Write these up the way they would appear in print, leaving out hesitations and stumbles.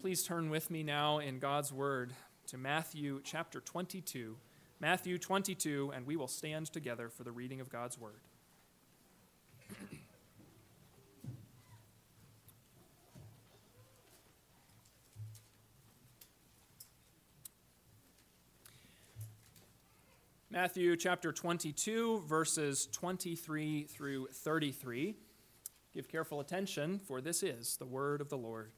Please turn with me now in God's Word to Matthew chapter 22. Matthew 22, and we will stand together for the reading of God's Word. Matthew chapter 22, verses 23 through 33. Give careful attention, for this is the word of the Lord.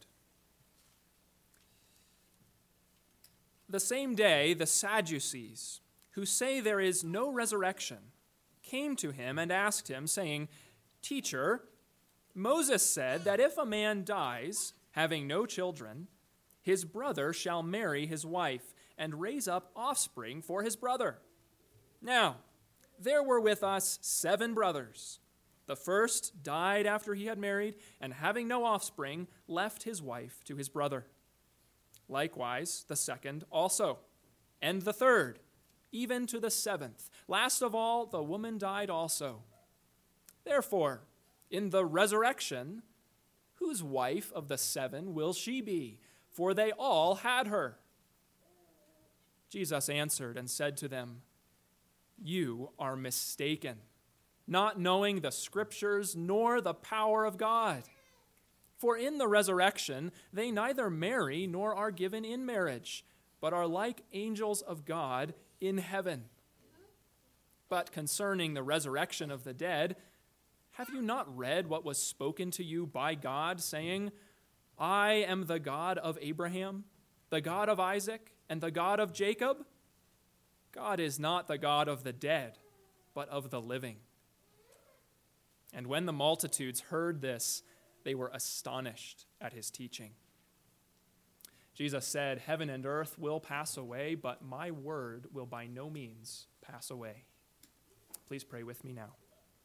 The same day, the Sadducees, who say there is no resurrection, came to him and asked him, saying, "Teacher, Moses said that if a man dies, having no children, his brother shall marry his wife and raise up offspring for his brother. Now, there were with us 7 brothers. The first died after he had married, and having no offspring, left his wife to his brother. Likewise, the second also, and the third, even to the 7th. Last of all, the woman died also. Therefore, in the resurrection, whose wife of the 7 will she be? For they all had her." Jesus answered and said to them, "You are mistaken, not knowing the Scriptures nor the power of God. For in the resurrection they neither marry nor are given in marriage, but are like angels of God in heaven. But concerning the resurrection of the dead, have you not read what was spoken to you by God, saying, 'I am the God of Abraham, the God of Isaac, and the God of Jacob'? God is not the God of the dead, but of the living." And when the multitudes heard this, they were astonished at his teaching. Jesus said, "Heaven and earth will pass away, but my word will by no means pass away." Please pray with me now.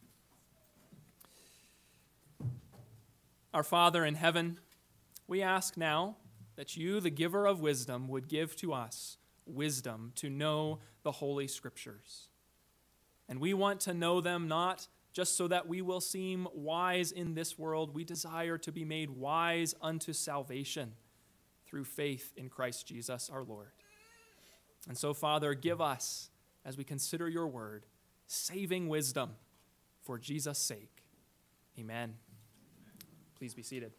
Our Father in heaven, we ask now that you, the giver of wisdom, would give to us wisdom to know the Holy Scriptures. And we want to know them not just so that we will seem wise in this world. We desire to be made wise unto salvation through faith in Christ Jesus our Lord. And so, Father, give us, as we consider your word, saving wisdom for Jesus' sake. Amen. Please be seated.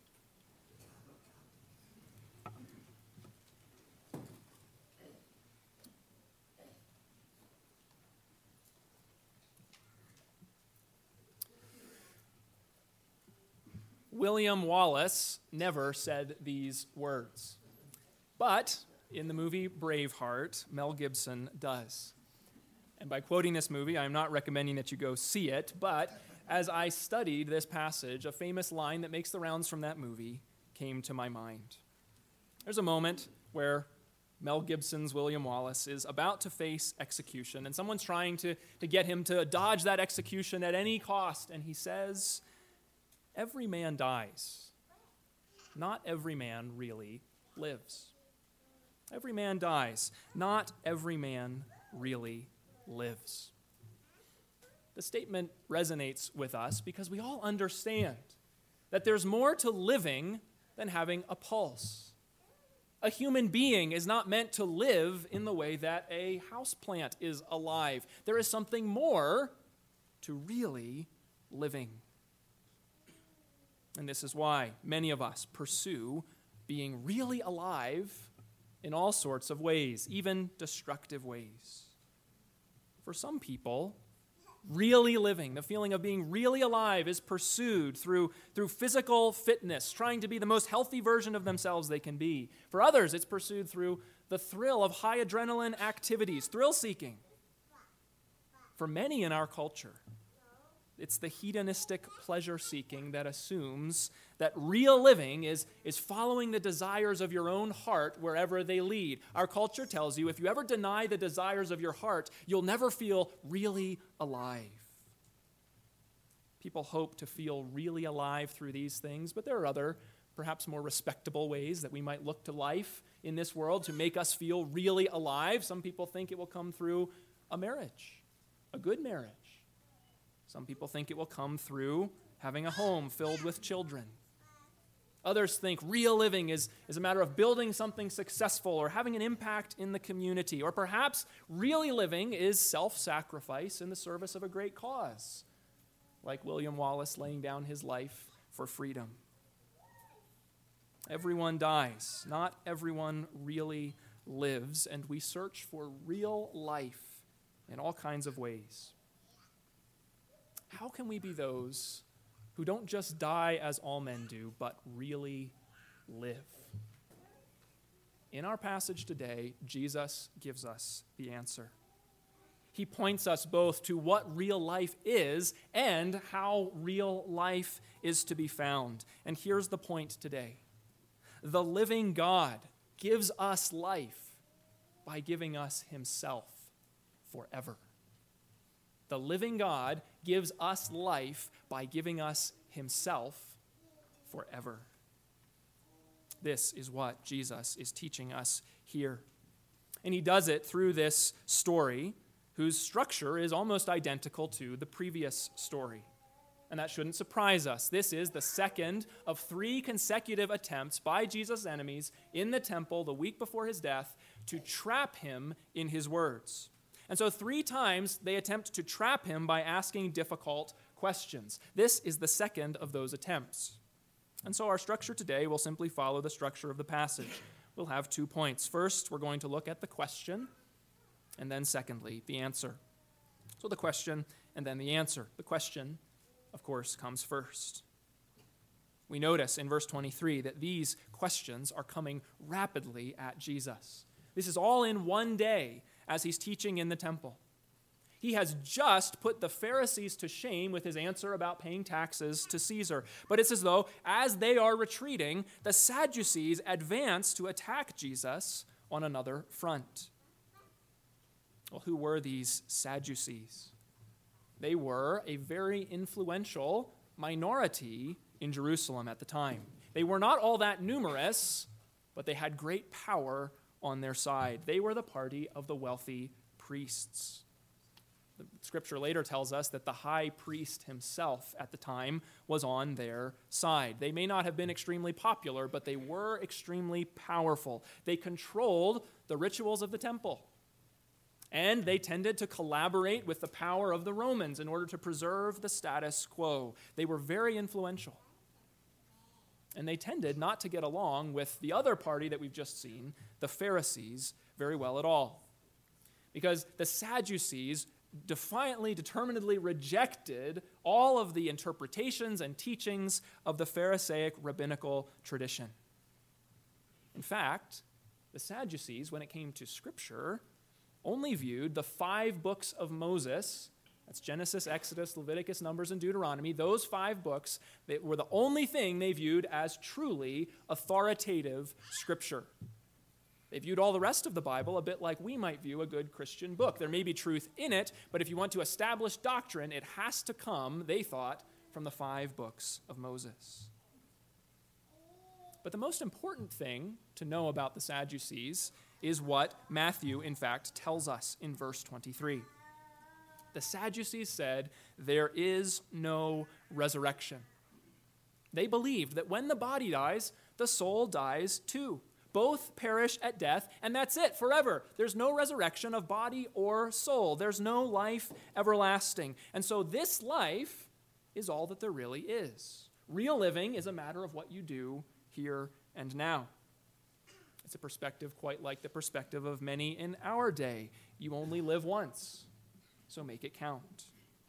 William Wallace never said these words, but in the movie Braveheart, Mel Gibson does. And by quoting this movie, I'm not recommending that you go see it, but as I studied this passage, a famous line that makes the rounds from that movie came to my mind. There's a moment where Mel Gibson's William Wallace is about to face execution, and someone's trying to get him to dodge that execution at any cost, and he says, "Every man dies. Not every man really lives." Every man dies. Not every man really lives. The statement resonates with us because we all understand that there's more to living than having a pulse. A human being is not meant to live in the way that a houseplant is alive. There is something more to really living. And this is why many of us pursue being really alive in all sorts of ways, even destructive ways. For some people, really living, the feeling of being really alive, is pursued through physical fitness, trying to be the most healthy version of themselves they can be. For others, it's pursued through the thrill of high adrenaline activities, thrill-seeking. For many in our culture, it's the hedonistic pleasure-seeking that assumes that real living is following the desires of your own heart wherever they lead. Our culture tells you if you ever deny the desires of your heart, you'll never feel really alive. People hope to feel really alive through these things, but there are other, perhaps more respectable ways that we might look to life in this world to make us feel really alive. Some people think it will come through a marriage, a good marriage. Some people think it will come through having a home filled with children. Others think real living is a matter of building something successful or having an impact in the community. Or perhaps really living is self-sacrifice in the service of a great cause, like William Wallace laying down his life for freedom. Everyone dies. Not everyone really lives, and we search for real life in all kinds of ways. How can we be those who don't just die as all men do, but really live? In our passage today, Jesus gives us the answer. He points us both to what real life is and how real life is to be found. And here's the point today. The living God gives us life by giving us himself forever. The living God gives us life by giving us himself forever. This is what Jesus is teaching us here. And he does it through this story whose structure is almost identical to the previous story. And that shouldn't surprise us. This is the second of 3 consecutive attempts by Jesus' enemies in the temple the week before his death to trap him in his words. And so 3 times they attempt to trap him by asking difficult questions. This is the second of those attempts. And so our structure today will simply follow the structure of the passage. We'll have 2 points. First, we're going to look at the question, and then secondly, the answer. So the question and then the answer. The question, of course, comes first. We notice in verse 23 that these questions are coming rapidly at Jesus. This is all in one day as he's teaching in the temple. He has just put the Pharisees to shame with his answer about paying taxes to Caesar. But it's as though, as they are retreating, the Sadducees advance to attack Jesus on another front. Well, who were these Sadducees? They were a very influential minority in Jerusalem at the time. They were not all that numerous, but they had great power on their side. They were the party of the wealthy priests. The scripture later tells us that the high priest himself at the time was on their side. They may not have been extremely popular, but they were extremely powerful. They controlled the rituals of the temple. And they tended to collaborate with the power of the Romans in order to preserve the status quo. They were very influential. And they tended not to get along with the other party that we've just seen, the Pharisees, very well at all. Because the Sadducees defiantly, determinedly rejected all of the interpretations and teachings of the Pharisaic rabbinical tradition. In fact, the Sadducees, when it came to Scripture, only viewed the 5 books of Moses, that's Genesis, Exodus, Leviticus, Numbers, and Deuteronomy, those 5 books that were the only thing they viewed as truly authoritative Scripture. They viewed all the rest of the Bible a bit like we might view a good Christian book. There may be truth in it, but if you want to establish doctrine, it has to come, they thought, from the 5 books of Moses. But the most important thing to know about the Sadducees is what Matthew, in fact, tells us in verse 23. The Sadducees said, there is no resurrection. They believed that when the body dies, the soul dies too. Both perish at death, and that's it, forever. There's no resurrection of body or soul. There's no life everlasting. And so this life is all that there really is. Real living is a matter of what you do here and now. It's a perspective quite like the perspective of many in our day. You only live once, so make it count.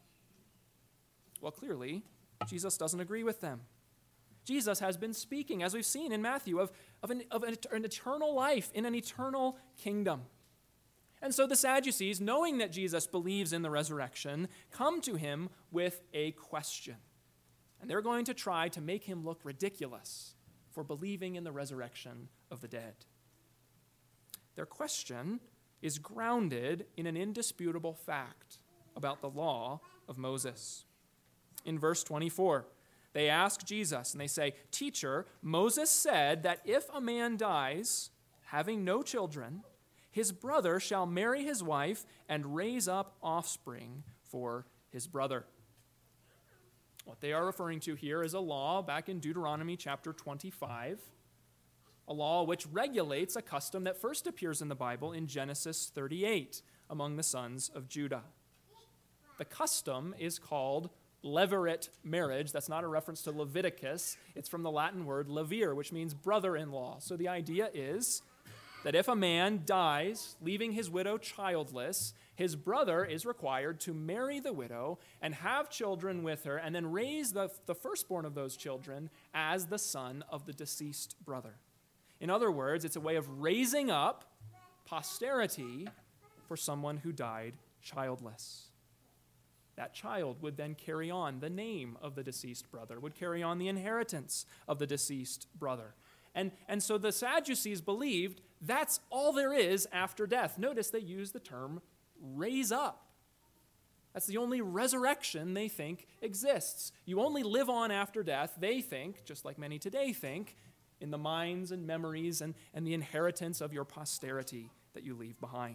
Well, clearly, Jesus doesn't agree with them. Jesus has been speaking, as we've seen in Matthew, of an eternal life in an eternal kingdom. And so the Sadducees, knowing that Jesus believes in the resurrection, come to him with a question. And they're going to try to make him look ridiculous for believing in the resurrection of the dead. Their question is grounded in an indisputable fact about the law of Moses. In verse 24, they ask Jesus, and they say, "Teacher, Moses said that if a man dies, having no children, his brother shall marry his wife and raise up offspring for his brother." What they are referring to here is a law back in Deuteronomy chapter 25, a law which regulates a custom that first appears in the Bible in Genesis 38 among the sons of Judah. The custom is called levirate marriage. That's not a reference to Leviticus. It's from the Latin word levir, which means brother-in-law. So the idea is that if a man dies, leaving his widow childless, his brother is required to marry the widow and have children with her, and then raise the firstborn of those children as the son of the deceased brother. In other words, it's a way of raising up posterity for someone who died childless. That child would then carry on the name of the deceased brother, would carry on the inheritance of the deceased brother. And so the Sadducees believed that's all there is after death. Notice they use the term raise up. That's the only resurrection they think exists. You only live on after death, they think, just like many today think, in the minds and memories and the inheritance of your posterity that you leave behind.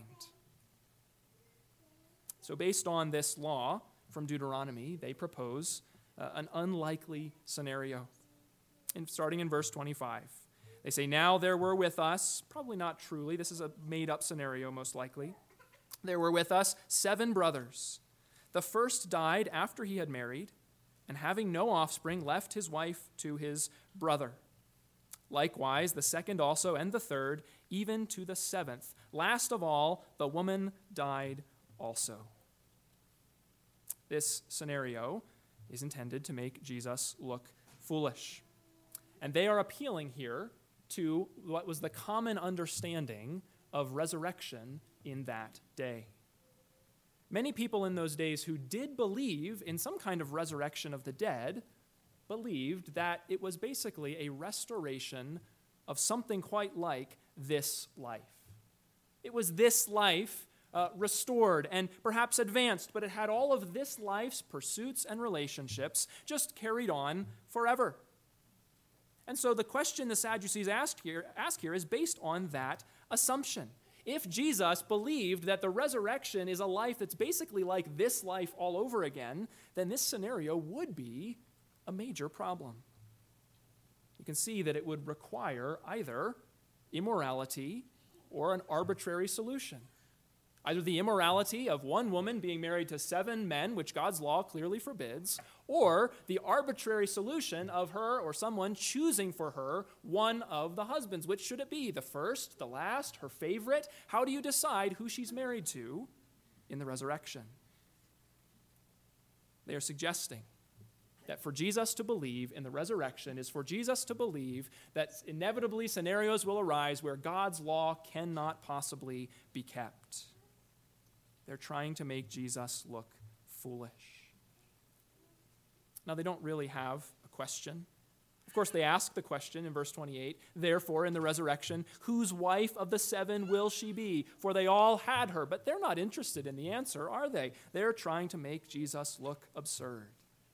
So based on this law from Deuteronomy, they propose an unlikely scenario. Starting in verse 25. They say, now there were with us, probably not truly, this is a made-up scenario most likely, there were with us 7 brothers. The first died after he had married, and having no offspring, left his wife to his brother. Likewise, the second also, and the third, even to the 7th. Last of all, the woman died also. This scenario is intended to make Jesus look foolish. And they are appealing here to what was the common understanding of resurrection in that day. Many people in those days who did believe in some kind of resurrection of the dead believed that it was basically a restoration of something quite like this life. It was this life restored and perhaps advanced, but it had all of this life's pursuits and relationships just carried on forever. And so the question the Sadducees ask here is based on that assumption. If Jesus believed that the resurrection is a life that's basically like this life all over again, then this scenario would be a major problem. You can see that it would require either immorality or an arbitrary solution. Either the immorality of one woman being married to 7 men, which God's law clearly forbids, or the arbitrary solution of her or someone choosing for her one of the husbands. Which should it be? The first, the last, her favorite? How do you decide who she's married to in the resurrection? They are suggesting that for Jesus to believe in the resurrection is for Jesus to believe that inevitably scenarios will arise where God's law cannot possibly be kept. They're trying to make Jesus look foolish. Now, they don't really have a question. Of course, they ask the question in verse 28, therefore, in the resurrection, whose wife of the 7 will she be? For they all had her. But they're not interested in the answer, are they? They're trying to make Jesus look absurd.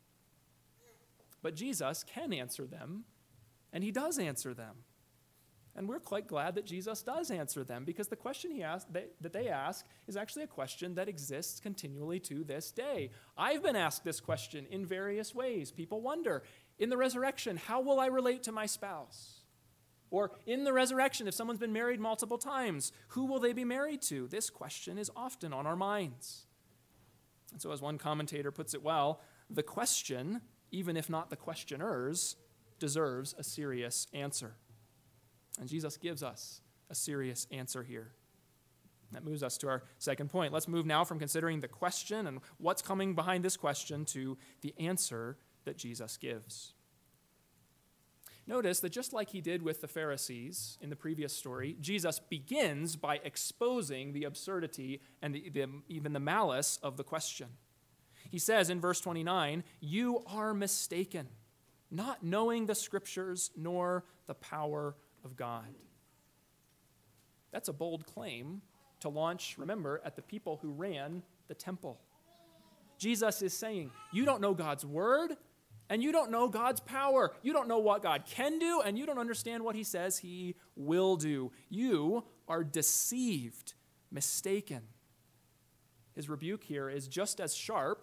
But Jesus can answer them, and he does answer them. And we're quite glad that Jesus does answer them, because the question that they ask is actually a question that exists continually to this day. I've been asked this question in various ways. People wonder, in the resurrection, how will I relate to my spouse? Or in the resurrection, if someone's been married multiple times, who will they be married to? This question is often on our minds. And so as one commentator puts it well, the question, even if not the questioners, deserves a serious answer. And Jesus gives us a serious answer here. That moves us to our second point. Let's move now from considering the question and what's coming behind this question to the answer that Jesus gives. Notice that just like he did with the Pharisees in the previous story, Jesus begins by exposing the absurdity and even the malice of the question. He says in verse 29, "You are mistaken, not knowing the Scriptures nor the power of God." That's a bold claim to launch, remember, at the people who ran the temple. Jesus is saying, you don't know God's word, and you don't know God's power. You don't know what God can do, and you don't understand what he says he will do. You are deceived, mistaken. His rebuke here is just as sharp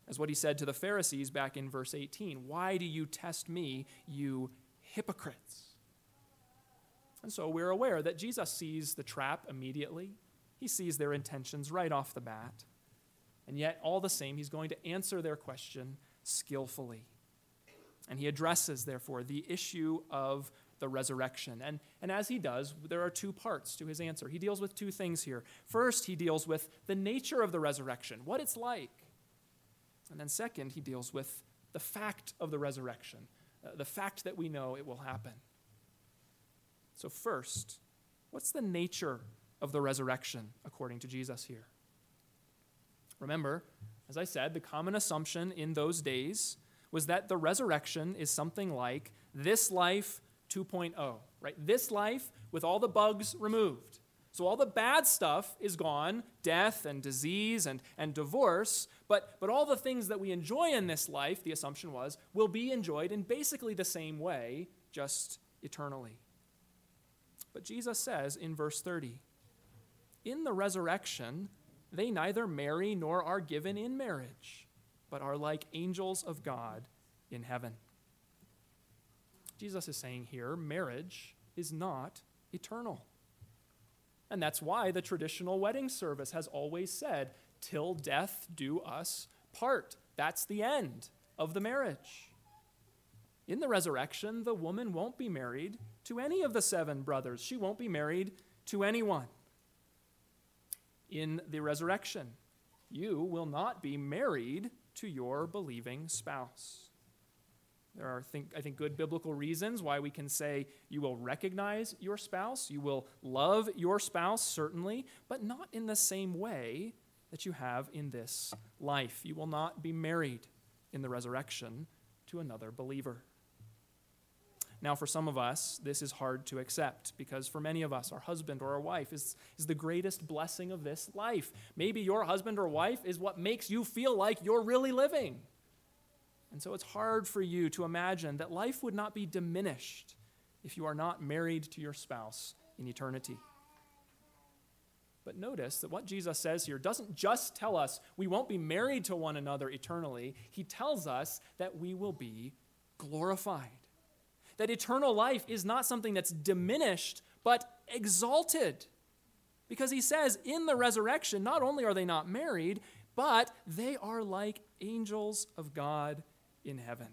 as what he said to the Pharisees back in verse 18. Why do you test me, you hypocrites? And so we're aware that Jesus sees the trap immediately. He sees their intentions right off the bat. And yet, all the same, he's going to answer their question skillfully. And he addresses, therefore, the issue of the resurrection. And as he does, there are two parts to his answer. He deals with two things here. First, he deals with the nature of the resurrection, what it's like. And then second, he deals with the fact of the resurrection, the fact that we know it will happen. So first, what's the nature of the resurrection according to Jesus here? Remember, as I said, the common assumption in those days was that the resurrection is something like this life 2.0, right? This life with all the bugs removed. So all the bad stuff is gone, death and disease and divorce, but all the things that we enjoy in this life, the assumption was, will be enjoyed in basically the same way, just eternally. But Jesus says in verse 30, in the resurrection, they neither marry nor are given in marriage, but are like angels of God in heaven. Jesus is saying here, marriage is not eternal. And that's why the traditional wedding service has always said, till death do us part. That's the end of the marriage. In the resurrection, the woman won't be married to any of the 7 brothers. She won't be married to anyone. In the resurrection, you will not be married to your believing spouse. There are, I think, good biblical reasons why we can say you will recognize your spouse, you will love your spouse, certainly, but not in the same way that you have in this life. You will not be married in the resurrection to another believer. Now, for some of us, this is hard to accept because for many of us, our husband or our wife is the greatest blessing of this life. Maybe your husband or wife is what makes you feel like you're really living. And so it's hard for you to imagine that life would not be diminished if you are not married to your spouse in eternity. But notice that what Jesus says here doesn't just tell us we won't be married to one another eternally. He tells us that we will be glorified. That eternal life is not something that's diminished, but exalted. Because he says in the resurrection, not only are they not married, but they are like angels of God in heaven.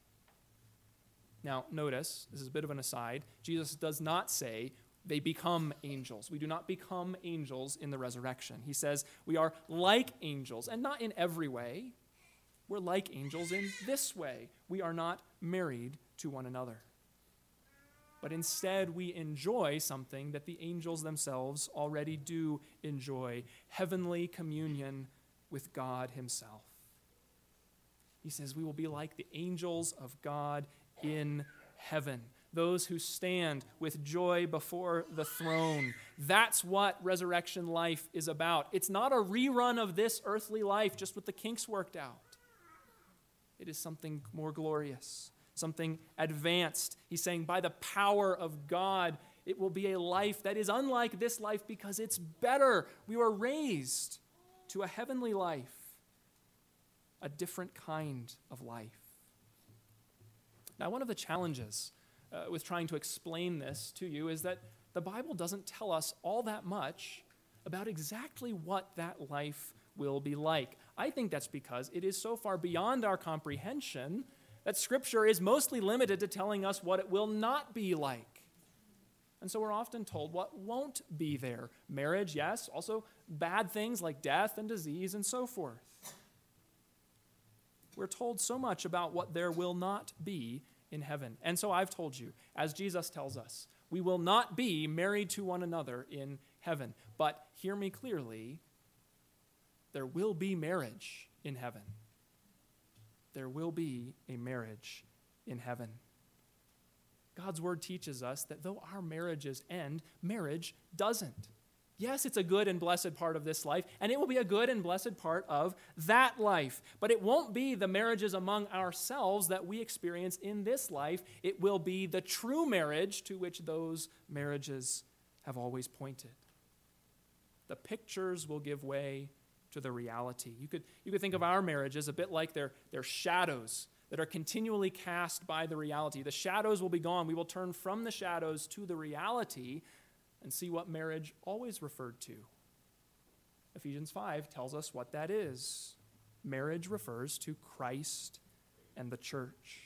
Now, notice, this is a bit of an aside, Jesus does not say they become angels. We do not become angels in the resurrection. He says we are like angels, and not in every way. We're like angels in this way. We are not married to one another. But instead, we enjoy something that the angels themselves already do enjoy, heavenly communion with God himself. He says we will be like the angels of God in heaven, those who stand with joy before the throne. That's what resurrection life is about. It's not a rerun of this earthly life just with the kinks worked out. It is something more glorious, something advanced. He's saying by the power of God, it will be a life that is unlike this life because it's better. We were raised to a heavenly life, a different kind of life. Now, one of the challenges with trying to explain this to you is that the Bible doesn't tell us all that much about exactly what that life will be like. I think that's because it is so far beyond our comprehension that Scripture is mostly limited to telling us what it will not be like. And so we're often told what won't be there. Marriage, yes, also bad things like death and disease and so forth. We're told so much about what there will not be in heaven. And so I've told you, as Jesus tells us, we will not be married to one another in heaven. But hear me clearly, there will be marriage in heaven. There will be a marriage in heaven. God's word teaches us that though our marriages end, marriage doesn't. Yes, it's a good and blessed part of this life, and it will be a good and blessed part of that life. But it won't be the marriages among ourselves that we experience in this life. It will be the true marriage to which those marriages have always pointed. The pictures will give way to to the reality. You could think of our marriages a bit like they're shadows that are continually cast by the reality. The shadows will be gone. We will turn from the shadows to the reality and see what marriage always referred to. Ephesians 5 tells us what that is. Marriage refers to Christ and the church.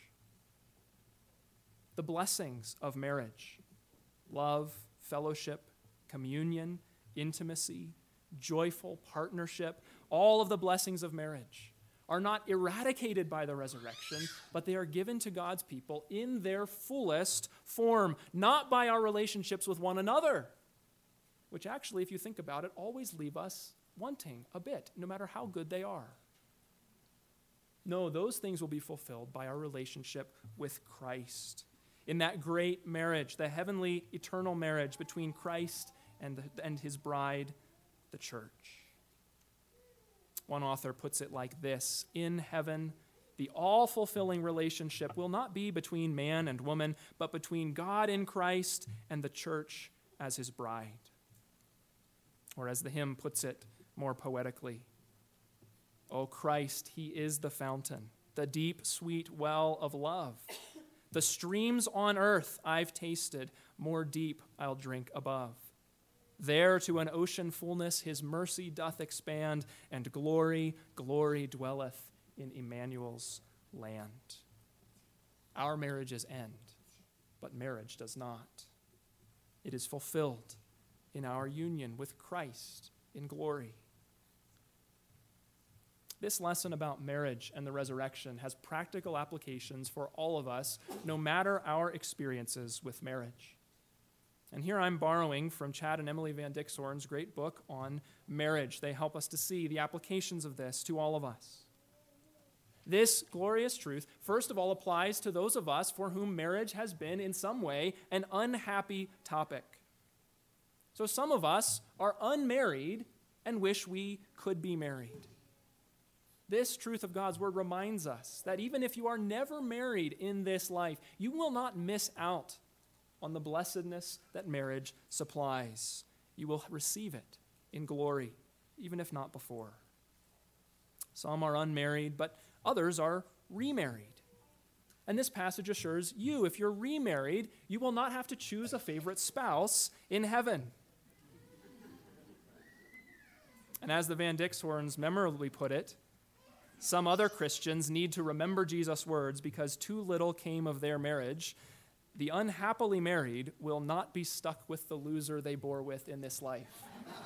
The blessings of marriage: love, fellowship, communion, intimacy, joyful partnership, all of the blessings of marriage are not eradicated by the resurrection, but they are given to God's people in their fullest form, not by our relationships with one another, which actually, if you think about it, always leave us wanting a bit, no matter how good they are. No, those things will be fulfilled by our relationship with Christ. In that great marriage, the heavenly, eternal marriage between Christ and his bride, the church. One author puts it like this: in heaven, the all-fulfilling relationship will not be between man and woman, but between God in Christ and the church as his bride. Or as the hymn puts it more poetically, "O Christ, he is the fountain, the deep, sweet well of love. The streams on earth I've tasted, more deep I'll drink above. There to an ocean fullness his mercy doth expand, and glory, glory dwelleth in Emmanuel's land." Our marriages end, but marriage does not. It is fulfilled in our union with Christ in glory. This lesson about marriage and the resurrection has practical applications for all of us, no matter our experiences with marriage. And here I'm borrowing from Chad and Emily Van Dixhoorn's great book on marriage. They help us to see the applications of this to all of us. This glorious truth, first of all, applies to those of us for whom marriage has been in some way an unhappy topic. So some of us are unmarried and wish we could be married. This truth of God's word reminds us that even if you are never married in this life, you will not miss out on the blessedness that marriage supplies. You will receive it in glory, even if not before. Some are unmarried, but others are remarried. And this passage assures you, if you're remarried, you will not have to choose a favorite spouse in heaven. And as the Van Dixhoorns memorably put it, some other Christians need to remember Jesus' words because too little came of their marriage. The unhappily married will not be stuck with the loser they bore with in this life.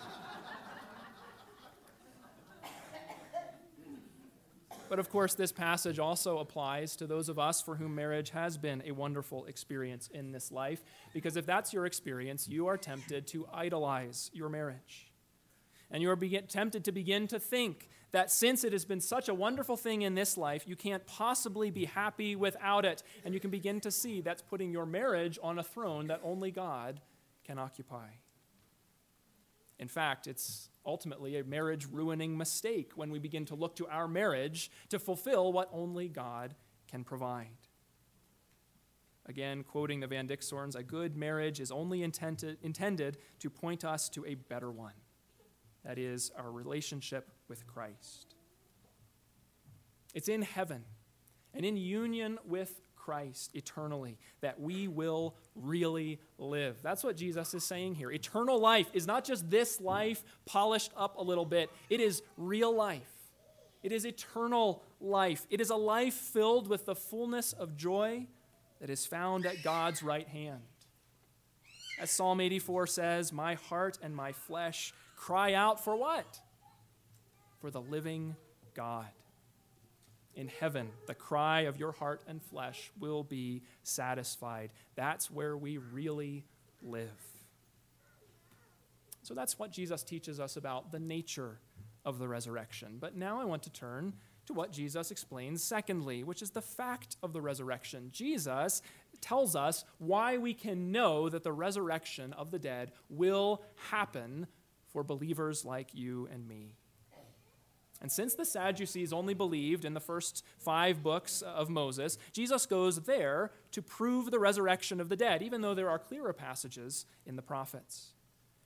But of course, this passage also applies to those of us for whom marriage has been a wonderful experience in this life, because if that's your experience, you are tempted to idolize your marriage. And you are tempted to begin to think that since it has been such a wonderful thing in this life, you can't possibly be happy without it. And you can begin to see that's putting your marriage on a throne that only God can occupy. In fact, it's ultimately a marriage-ruining mistake when we begin to look to our marriage to fulfill what only God can provide. Again, quoting the Van Dixhoorns, a good marriage is only intended to point us to a better one. That is, our relationship with Christ. It's in heaven and in union with Christ eternally that we will really live. That's what Jesus is saying here. Eternal life is not just this life polished up a little bit. It is real life. It is eternal life. It is a life filled with the fullness of joy that is found at God's right hand. As Psalm 84 says, "My heart and my flesh cry out" for what? For the living God. In heaven, the cry of your heart and flesh will be satisfied. That's where we really live. So that's what Jesus teaches us about the nature of the resurrection. But now I want to turn to what Jesus explains secondly, which is the fact of the resurrection. Jesus tells us why we can know that the resurrection of the dead will happen for believers like you and me. And since the Sadducees only believed in the first 5 books of Moses, Jesus goes there to prove the resurrection of the dead, even though there are clearer passages in the prophets.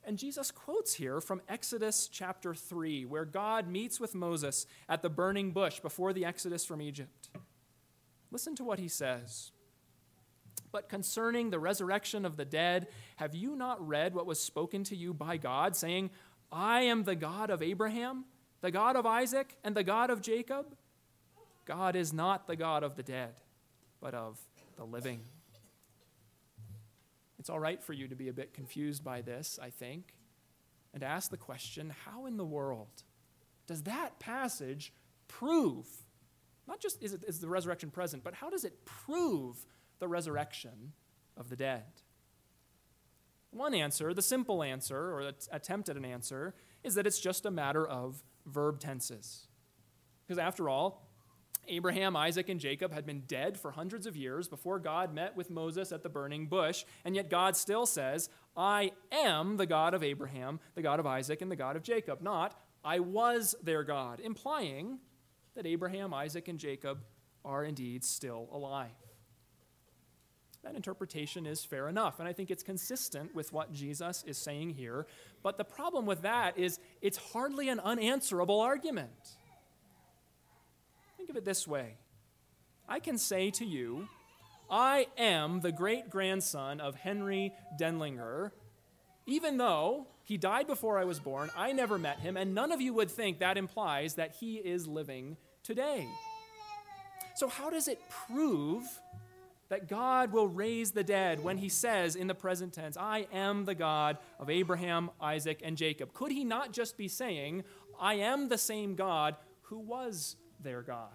And Jesus quotes here from Exodus chapter 3, where God meets with Moses at the burning bush before the exodus from Egypt. Listen to what he says. But concerning the resurrection of the dead, have you not read what was spoken to you by God, saying, I am the God of Abraham, the God of Isaac, and the God of Jacob? God is not the God of the dead, but of the living. It's all right for you to be a bit confused by this, I think, and to ask the question, how in the world does that passage prove, not just is the resurrection present, but how does it prove the resurrection of the dead? One answer, the simple answer, or the attempt at an answer, is that it's just a matter of verb tenses. Because after all, Abraham, Isaac, and Jacob had been dead for hundreds of years before God met with Moses at the burning bush, and yet God still says, I am the God of Abraham, the God of Isaac, and the God of Jacob, not I was their God, implying that Abraham, Isaac, and Jacob are indeed still alive. That interpretation is fair enough, and I think it's consistent with what Jesus is saying here, but the problem with that is it's hardly an unanswerable argument. Think of it this way. I can say to you, I am the great-grandson of Henry Denlinger, even though he died before I was born, I never met him, and none of you would think that implies that he is living today. So how does it prove that God will raise the dead when he says in the present tense, I am the God of Abraham, Isaac, and Jacob? Could he not just be saying, I am the same God who was their God?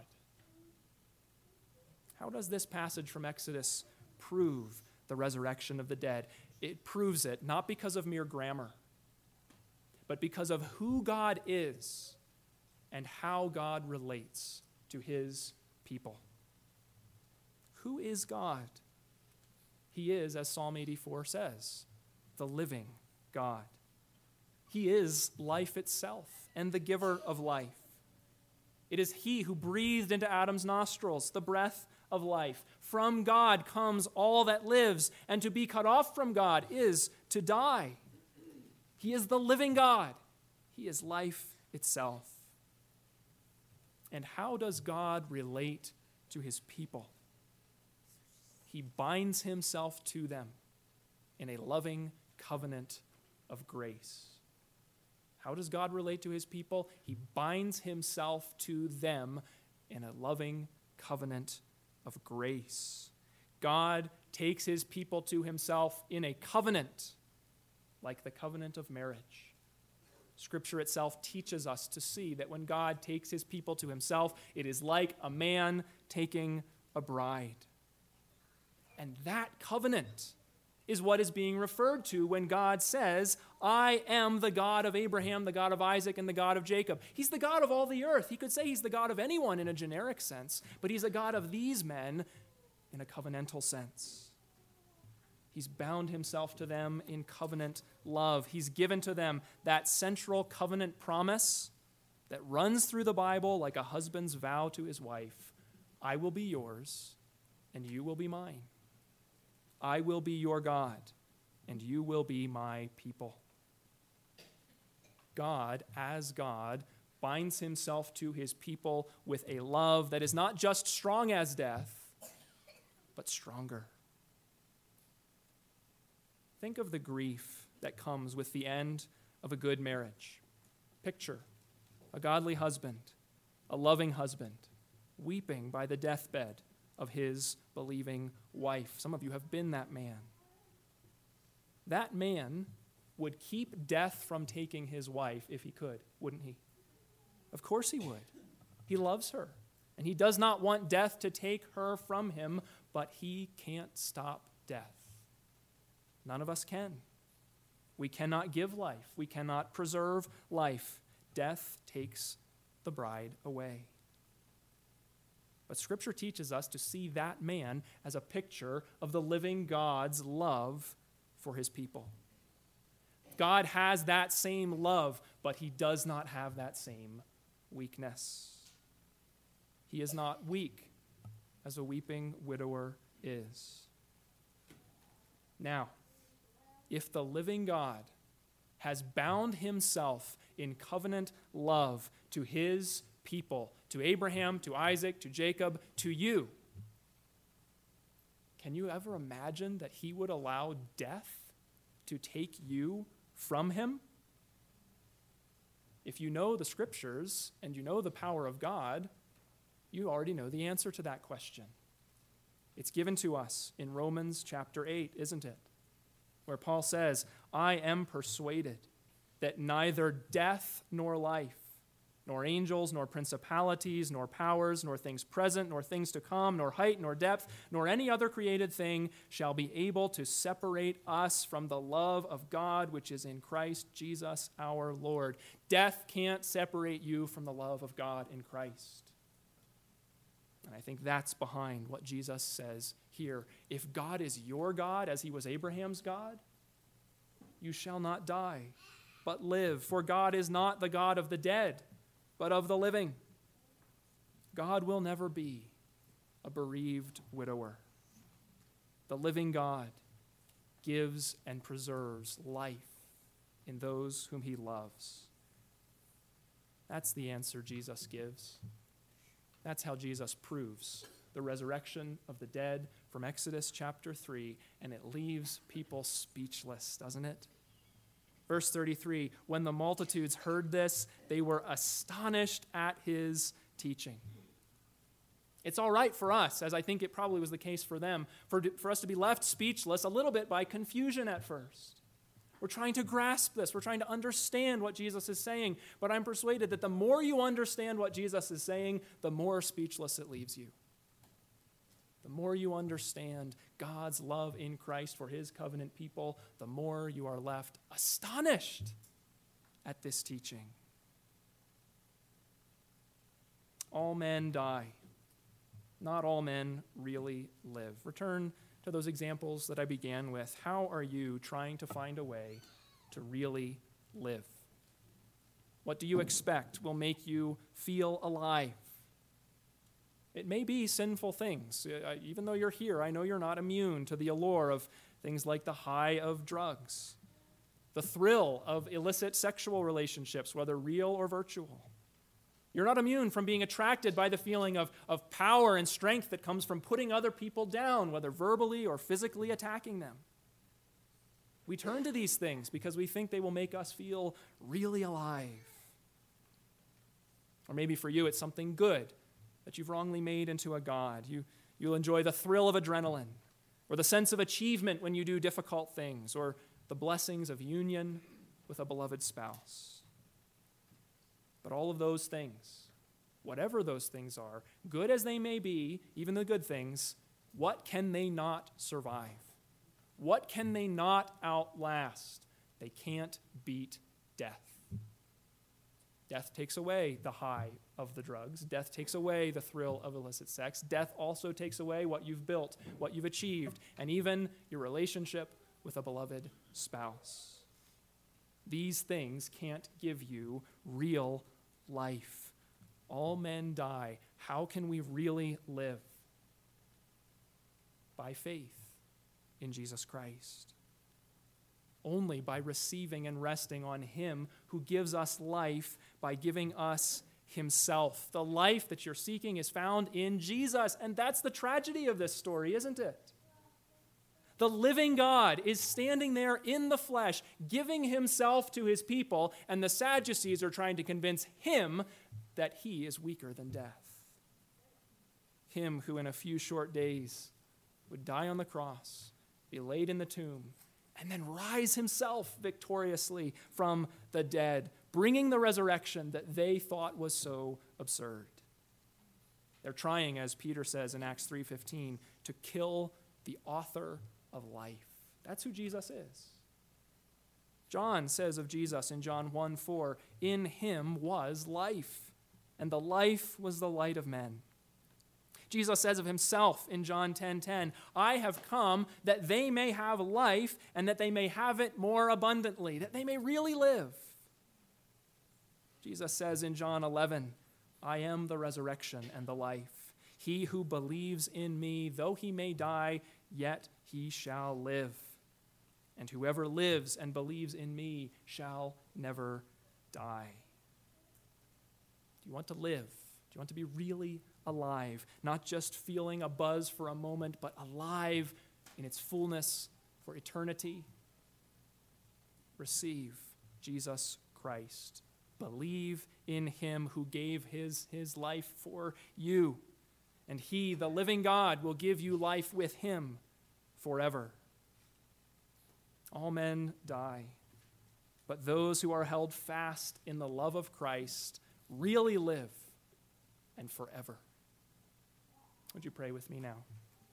How does this passage from Exodus prove the resurrection of the dead? It proves it not because of mere grammar, but because of who God is and how God relates to his people. Who is God? He is, as Psalm 84 says, the living God. He is life itself and the giver of life. It is he who breathed into Adam's nostrils the breath of life. From God comes all that lives, and to be cut off from God is to die. He is the living God. He is life itself. And how does God relate to his people? He binds himself to them in a loving covenant of grace. How does God relate to his people? He binds himself to them in a loving covenant of grace. God takes his people to himself in a covenant, like the covenant of marriage. Scripture itself teaches us to see that when God takes his people to himself, it is like a man taking a bride. And that covenant is what is being referred to when God says, I am the God of Abraham, the God of Isaac, and the God of Jacob. He's the God of all the earth. He could say he's the God of anyone in a generic sense, but he's a God of these men in a covenantal sense. He's bound himself to them in covenant love. He's given to them that central covenant promise that runs through the Bible like a husband's vow to his wife. I will be yours, and you will be mine. I will be your God, and you will be my people. God, as God, binds himself to his people with a love that is not just strong as death, but stronger. Think of the grief that comes with the end of a good marriage. Picture a godly husband, a loving husband, weeping by the deathbed of his believing wife. Some of you have been that man. That man would keep death from taking his wife if he could, wouldn't he? Of course he would. He loves her, and he does not want death to take her from him, but he can't stop death. None of us can. We cannot give life. We cannot preserve life. Death takes the bride away. But Scripture teaches us to see that man as a picture of the living God's love for his people. God has that same love, but he does not have that same weakness. He is not weak as a weeping widower is. Now, if the living God has bound himself in covenant love to his people, to Abraham, to Isaac, to Jacob, to you. Can you ever imagine that he would allow death to take you from him? If you know the scriptures and you know the power of God, you already know the answer to that question. It's given to us in Romans chapter 8, isn't it? Where Paul says, I am persuaded that neither death nor life, nor angels, nor principalities, nor powers, nor things present, nor things to come, nor height, nor depth, nor any other created thing shall be able to separate us from the love of God which is in Christ Jesus our Lord. Death can't separate you from the love of God in Christ. And I think that's behind what Jesus says here. If God is your God, as he was Abraham's God, you shall not die, but live. For God is not the God of the dead, but of the living. God will never be a bereaved widower. The living God gives and preserves life in those whom he loves. That's the answer Jesus gives. That's how Jesus proves the resurrection of the dead from Exodus chapter 3, and it leaves people speechless, doesn't it? Verse 33, when the multitudes heard this, they were astonished at his teaching. It's all right for us, as I think it probably was the case for them, for us to be left speechless a little bit by confusion at first. We're trying to grasp this. We're trying to understand what Jesus is saying. But I'm persuaded that the more you understand what Jesus is saying, the more speechless it leaves you. The more you understand God's love in Christ for his covenant people, the more you are left astonished at this teaching. All men die. Not all men really live. Return to those examples that I began with. How are you trying to find a way to really live? What do you expect will make you feel alive? It may be sinful things. Even though you're here, I know you're not immune to the allure of things like the high of drugs, the thrill of illicit sexual relationships, whether real or virtual. You're not immune from being attracted by the feeling of power and strength that comes from putting other people down, whether verbally or physically attacking them. We turn to these things because we think they will make us feel really alive. Or maybe for you, it's something good that you've wrongly made into a god. You'll enjoy the thrill of adrenaline, or the sense of achievement when you do difficult things, or the blessings of union with a beloved spouse. But all of those things, whatever those things are, good as they may be, even the good things, what can they not survive? What can they not outlast? They can't beat death. Death takes away the high of the drugs. Death takes away the thrill of illicit sex. Death also takes away what you've built, what you've achieved, and even your relationship with a beloved spouse. These things can't give you real life. All men die. How can we really live? By faith in Jesus Christ. Only by receiving and resting on him who gives us life by giving us himself. The life that you're seeking is found in Jesus, and that's the tragedy of this story, isn't it? The living God is standing there in the flesh, giving himself to his people, and the Sadducees are trying to convince him that he is weaker than death. Him who in a few short days would die on the cross, be laid in the tomb, and then rise himself victoriously from the dead, bringing the resurrection that they thought was so absurd. They're trying, as Peter says in Acts 3:15, to kill the author of life. That's who Jesus is. John says of Jesus in John 1:4, in him was life, and the life was the light of men. Jesus says of himself in John 10:10, I have come that they may have life and that they may have it more abundantly, that they may really live. Jesus says in John 11, I am the resurrection and the life. He who believes in me, though he may die, yet he shall live. and whoever lives and believes in me shall never die. Do you want to live? Do you want to be really alive? Not just feeling a buzz for a moment, but alive in its fullness for eternity? Receive Jesus Christ. Believe in him who gave his life for you. And he, the living God, will give you life with him forever. All men die, but those who are held fast in the love of Christ really live and forever. Would you pray with me now?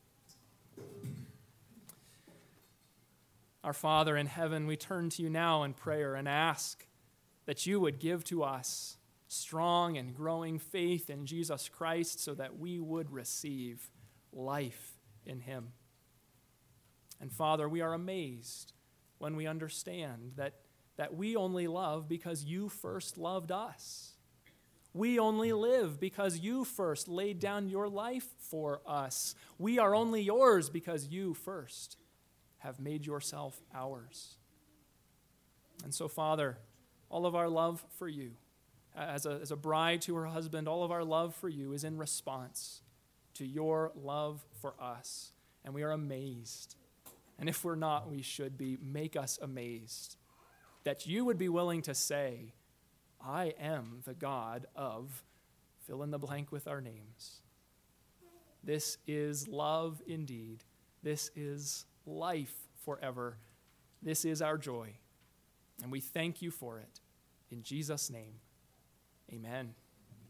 Our Father in heaven, we turn to you now in prayer and ask that you would give to us strong and growing faith in Jesus Christ so that we would receive life in him. And Father, we are amazed when we understand that we only love because you first loved us. We only live because you first laid down your life for us. We are only yours because you first have made yourself ours. And so, Father, all of our love for you, as a bride to her husband, all of our love for you is in response to your love for us. And we are amazed. And if we're not, we should be. Make us amazed that you would be willing to say, I am the God of, fill in the blank with our names. This is love indeed. This is life forever. This is our joy. And we thank you for it. In Jesus' name, amen.